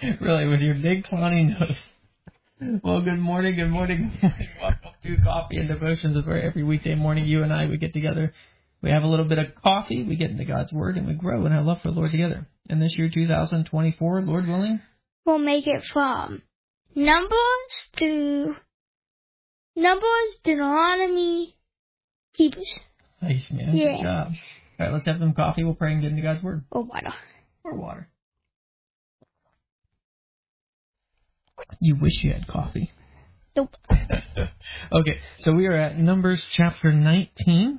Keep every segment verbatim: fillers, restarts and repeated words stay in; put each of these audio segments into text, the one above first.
Really, with your big clowny nose. Well, good morning, good morning, good morning. Welcome to Coffee and Devotions. Is where every weekday morning you and I, we get together. We have a little bit of coffee, we get into God's Word, and we grow in our love for the Lord together. And this year, two thousand twenty-four, Lord willing, we'll make it from Numbers to Numbers, Deuteronomy, Hebrews. Nice, man. Yeah. Good job. All right, let's have some coffee. We'll pray and get into God's Word. Or water. Or water. You wish you had coffee. Nope. Okay, so we are at Numbers chapter nineteen.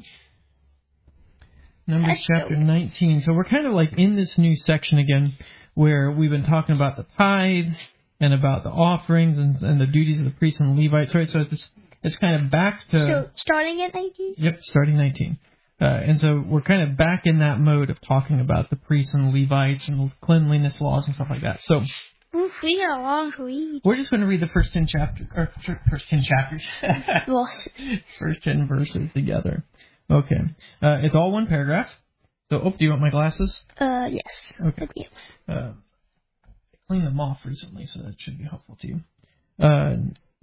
Numbers That's chapter so nineteen. So we're kind of like in this new section again where we've been talking about the tithes and about the offerings and, and the duties of the priests and the Levites, right? So it's, it's kind of back to... So starting at nineteen? Yep, starting nineteen. Uh, and so we're kind of back in that mode of talking about the priests and the Levites and cleanliness laws and stuff like that. So... Oof, we got a long to read. We're just going to read the first ten chapters, or first ten chapters. Verses. First ten verses together. Okay. Uh, it's all one paragraph. So, oh, do you want my glasses? Uh, yes. Okay. Uh, I cleaned them off recently, so that should be helpful to you. Uh,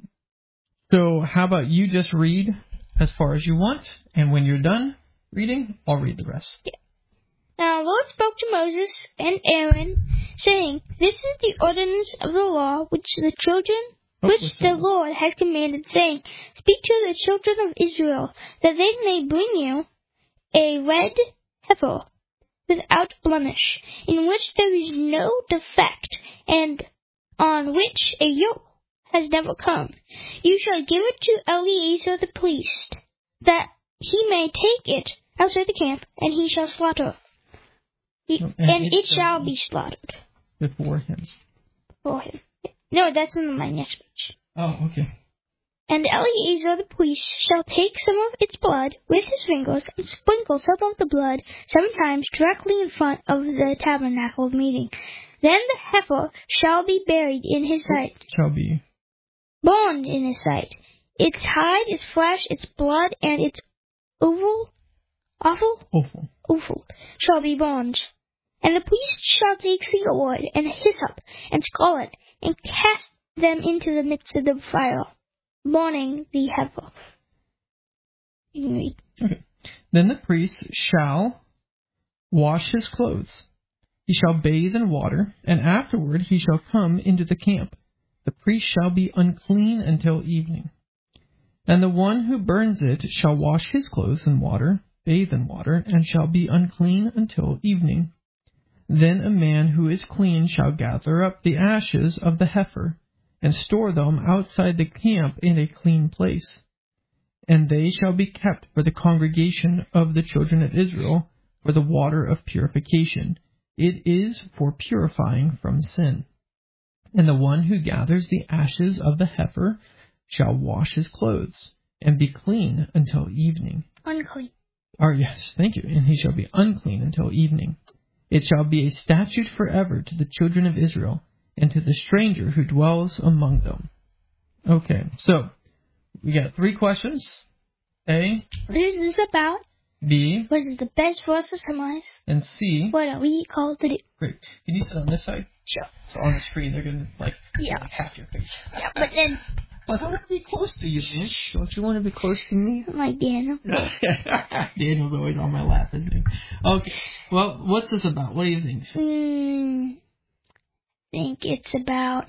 so, how about you just read as far as you want, and when you're done reading, I'll read the rest. Yeah. Now the Lord spoke to Moses and Aaron, saying, This is the ordinance of the law which the children, oh, which the Lord has commanded, saying, Speak to the children of Israel, that they may bring you a red heifer without blemish, in which there is no defect, and on which a yoke has never come. You shall give it to Eleazar the priest, that he may take it outside the camp, and he shall slaughter. He, and, and it, it shall be slaughtered. Before him. Before him. No, that's in my next page. Oh, okay. And Eleazar the priest shall take some of its blood with his fingers and sprinkle some of the blood seven times directly in front of the tabernacle of meeting. Then the heifer shall be buried in his sight. Shall be. Burned in his sight. Its hide, its flesh, its blood, and its oval, offal, offal, offal shall be burned. And the priest shall take cedar wood and hyssop and scarlet and cast them into the midst of the fire, burning the heifer. You can read. Okay. Then the priest shall wash his clothes. He shall bathe in water, and afterward he shall come into the camp. The priest shall be unclean until evening. And the one who burns it shall wash his clothes in water, bathe in water, and shall be unclean until evening. Then a man who is clean shall gather up the ashes of the heifer, and store them outside the camp in a clean place. And they shall be kept for the congregation of the children of Israel, for the water of purification. It is for purifying from sin. And the one who gathers the ashes of the heifer shall wash his clothes, and be clean until evening. Unclean. Oh, yes, thank you. And he shall be unclean until evening. It shall be a statute forever to the children of Israel, and to the stranger who dwells among them. Okay, so we got three questions. A. What is this about? B. What is the best for us to summarize? And C. What are we called to do? Great. Can you sit on this side? Sure. So on the screen, they're going to, like, yeah. like half your face. Yeah, but then... Well, I want to be close to you, man. Don't you want to be close to me? Like Daniel. Daniel's always on my lap, isn't he? Okay. Well, what's this about? What do you think? Mm, I think it's about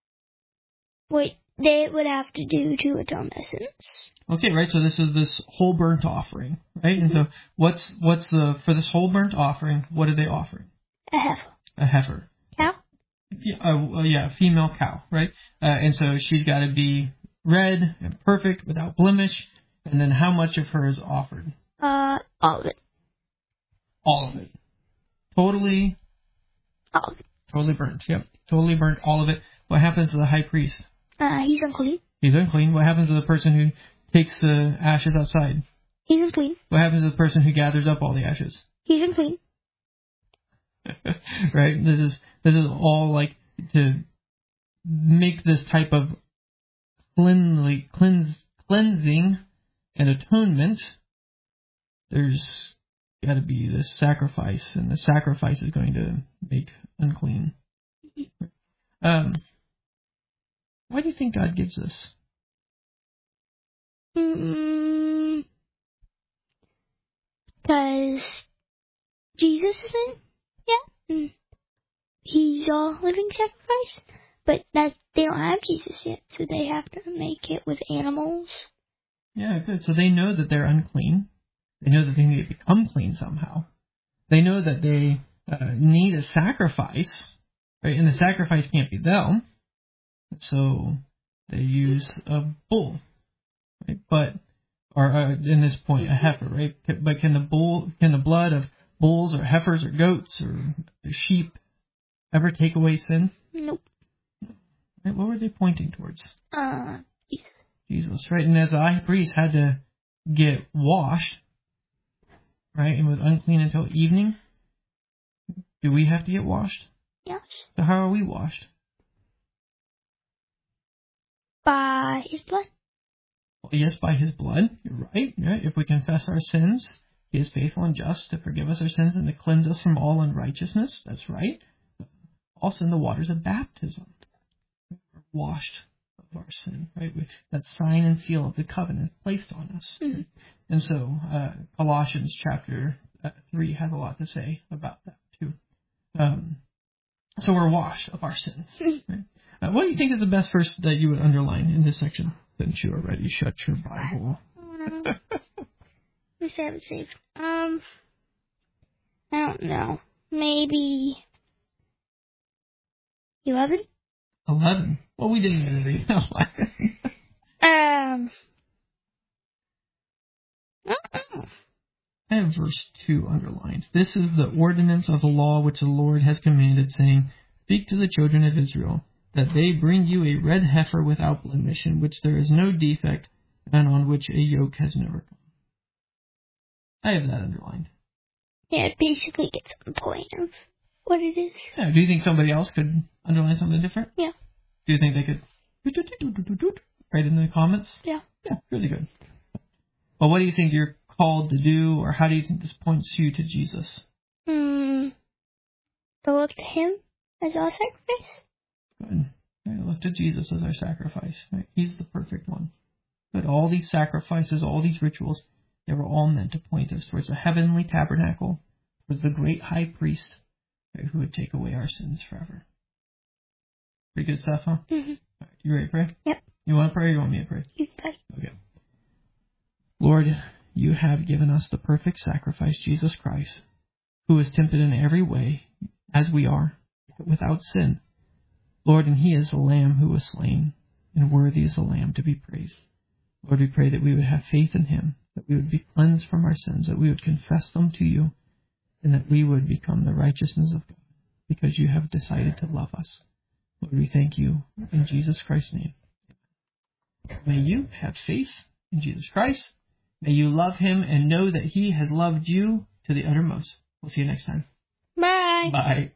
what they would have to do to atone their sins. Okay, right. So this is this whole burnt offering, right? Mm-hmm. And so what's what's the for this whole burnt offering? What are they offering? A heifer. A heifer. Cow. Yeah, uh, yeah, a female cow, right? Uh, and so she's got to be red and perfect, without blemish. And then how much of her is offered? Uh, all of it. All of it. Totally. All of it. Totally burnt. Yep. Totally burnt. All of it. What happens to the high priest? Uh, he's unclean. He's unclean. What happens to the person who takes the ashes outside? He's unclean. What happens to the person who gathers up all the ashes? He's unclean. Right? This is this is all like to make this type of cleanly cleanse cleansing and atonement. There's got to be this sacrifice, and the sacrifice is going to make unclean. Um, why do you think God gives this? Mm, because Jesus is in, yeah, mm, he's a living sacrifice, but that they don't have Jesus yet, so they have to make it with animals. Yeah, good. So they know that they're unclean. They know that they need to become clean somehow. They know that they uh, need a sacrifice, right? And the sacrifice can't be them, so they use a bull, right? But or uh, in this point, a heifer, right? But can the bull, can the blood of bulls or heifers or goats or sheep ever take away sin? Nope. Right? What were they pointing towards? Uh, Jesus. Jesus, right? And as a high priest had to get washed, right, and was unclean until evening, do we have to get washed? Yes. So how are we washed? By his blood. Well, yes, by his blood. You're right. right. If we confess our sins, he is faithful and just to forgive us our sins and to cleanse us from all unrighteousness. That's right. Also in the waters of baptism, we're washed of our sin, right? That sign and seal of the covenant placed on us. Mm-hmm. And so uh, Colossians chapter uh, three has a lot to say about that too. Um, so we're washed of our sins. Right? Uh, what do you think is the best verse that you would underline in this section? Since you already shut your Bible. Let me see, have it saved. Um, I don't know. Maybe eleven. Eleven. Well, we didn't even read eleven. um. I have verse two underlined. This is the ordinance of the law which the Lord has commanded, saying, Speak to the children of Israel, that they bring you a red heifer without blemish, in which there is no defect, and on which a yoke has never come. I have that underlined. Yeah, it basically gets to the point of what it is. Yeah, do you think somebody else could underline something different? Yeah. Do you think they could write in the comments? Yeah. Yeah, really good. Well, what do you think you're called to do, or how do you think this points you to Jesus? Hmm. To look to him as our sacrifice. Good. Right, look to Jesus as our sacrifice. Right? He's the perfect one. But all these sacrifices, all these rituals, they were all meant to point us towards the heavenly tabernacle, towards the great high priest, right, who would take away our sins forever. Pretty good stuff, huh? Mm-hmm. All right, you ready to pray? Yep. You want to pray or you want me to pray? You can pray. Okay. Lord, you have given us the perfect sacrifice, Jesus Christ, who is tempted in every way, as we are, but without sin. Lord, and he is the Lamb who was slain, and worthy is the Lamb to be praised. Lord, we pray that we would have faith in him, that we would be cleansed from our sins, that we would confess them to you, and that we would become the righteousness of God, because you have decided to love us. Lord, we thank you in Jesus Christ's name. May you have faith in Jesus Christ. May you love him and know that he has loved you to the uttermost. We'll see you next time. Bye. Bye.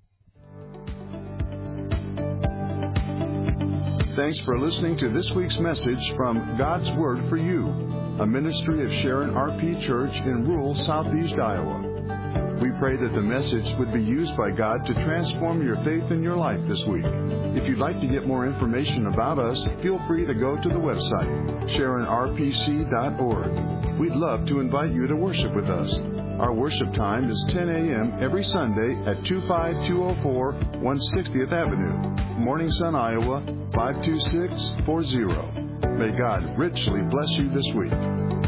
Thanks for listening to this week's message from God's Word for You, a ministry of Sharon R P Church in rural southeast Iowa. We pray that the message would be used by God to transform your faith in your life this week. If you'd like to get more information about us, feel free to go to the website, sharon r p c dot org. We'd love to invite you to worship with us. Our worship time is ten a.m. every Sunday at two five two oh four one sixtieth Avenue, Morning Sun, Iowa, five two six four zero. May God richly bless you this week.